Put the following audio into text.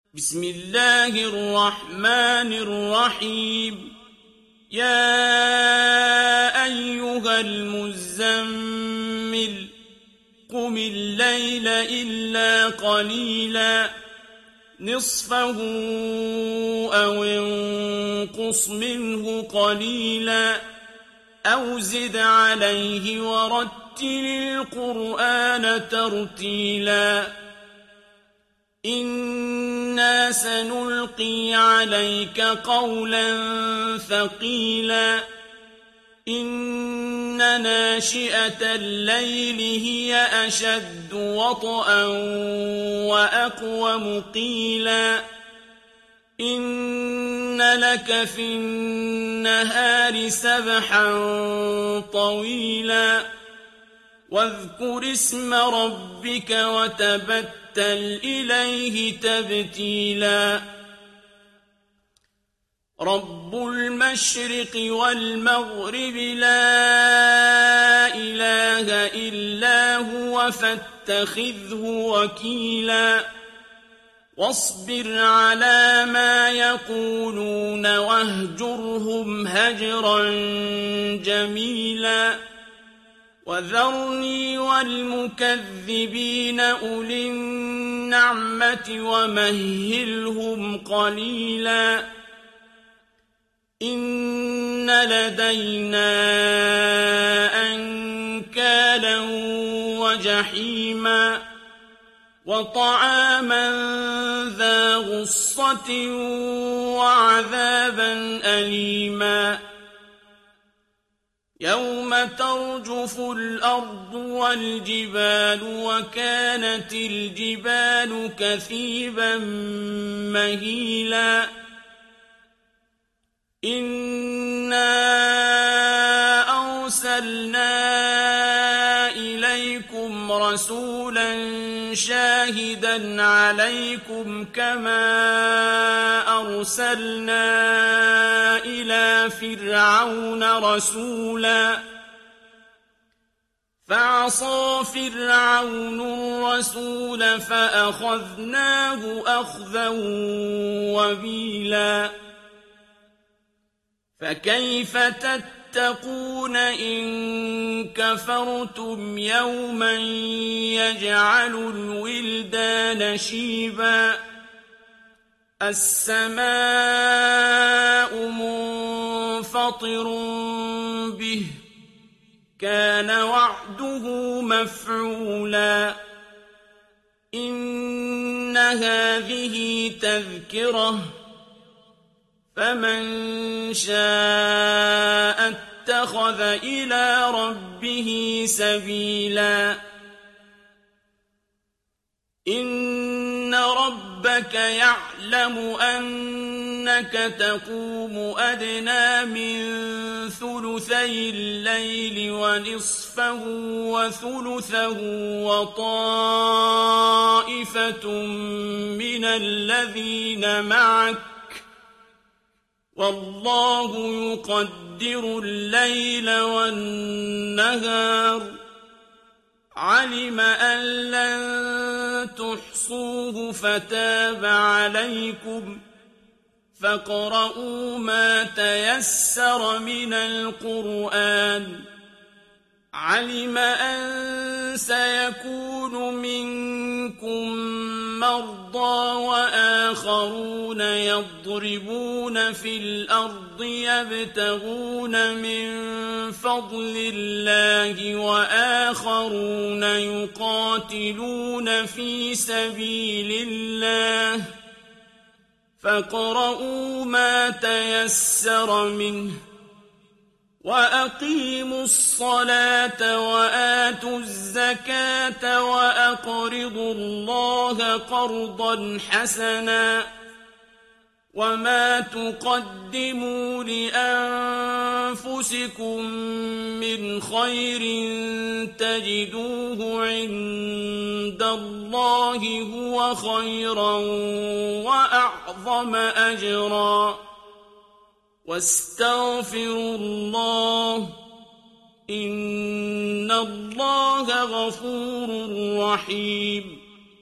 بسم الله الرحمن الرحيم يا أيها المزمل قم الليل إلا قليلا نصفه أو انقص منه قليلا أو زد عليه ورتل القرآن ترتيلا إنا سنلقي عليك قولا ثقيلا إن ناشئة الليل هي أشد وطئا وأقوم قيلا إن لك في النهار سبحا طويلا واذكر اسم ربك وتبتل إليه تبتيلا رب المشرق والمغرب لا إله إلا هو فاتخذه وكيلا واصبر على ما يقولون واهجرهم هجرا جميلا وذرني والمكذبين أولي النعمة ومهلهم قليلا إن لدينا أنكالا وجحيما وطعاما ذا غصة وعذابا أليما يوم ترجف الأرض والجبال وكانت الجبال كثيبا مهيلا إنا أرسلنا إليكم رسولا شاهدا عليكم كما أرسلنا إلى فرعون رسولا فعصى فرعون الرسول فأخذناه أخذا وبيلا فكيف تتقون إن كفرتم يوما يجعل الولدان شيبا السماء منفطر به كان وعده مفعولا إن هذه تذكرة فمن شاء اتخذ إلى ربه سبيلا إن ربك يعلم أنك تقوم أدنى من ثلثي الليل ونصفه وثلثه وطائفة من الذين معك والله يقدر الليل والنهار علم أن لن تحصوه فتاب عليكم فاقرؤوا ما تيسر من القرآن علم أن سيكون منكم مرضى وآخرون يضربون في الأرض يبتغون من فضل الله وآخرون يقاتلون في سبيل الله فاقرؤوا ما تيسر منه وأقيموا الصلاة وآتوا الزكاة وأقرضوا الله قرضا حسنا وما تقدموا لأنفسكم من خير تجدوه عند الله هو خيرا وأعظم أجرا واستغفروا الله إن الله غفور رحيم